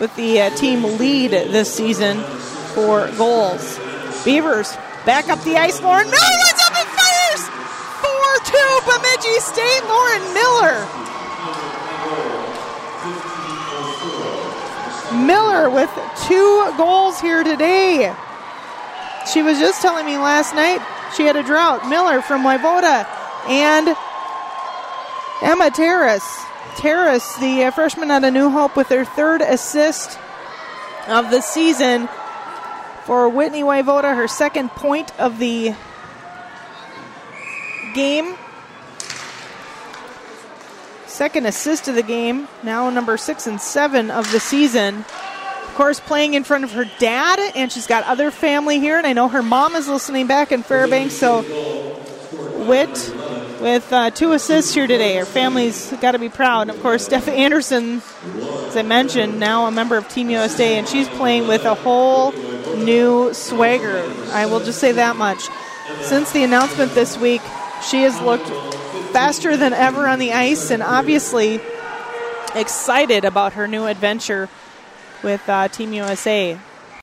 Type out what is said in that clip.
with the team lead this season for goals. Beavers back up the ice. Lauren Miller runs up and fires! 4-2 Bemidji State. Lauren Miller with 2 goals here today. She was just telling me last night she had a drought. Miller from Waivoda and Emma Terrace. Terrace, the freshman out of New Hope, with her 3rd assist of the season for Whitney Waivoda, her 2nd point of the game. 2nd assist of the game, now number 6 and 7 of the season. Of course, playing in front of her dad, and she's got other family here, and I know her mom is listening back in Fairbanks, so Whit with 2 assists here today. Her family's got to be proud. And of course, Steph Anderson, as I mentioned, now a member of Team USA, and she's playing with a whole new swagger. I will just say that much. Since the announcement this week, she has looked faster than ever on the ice and obviously excited about her new adventure with Team USA.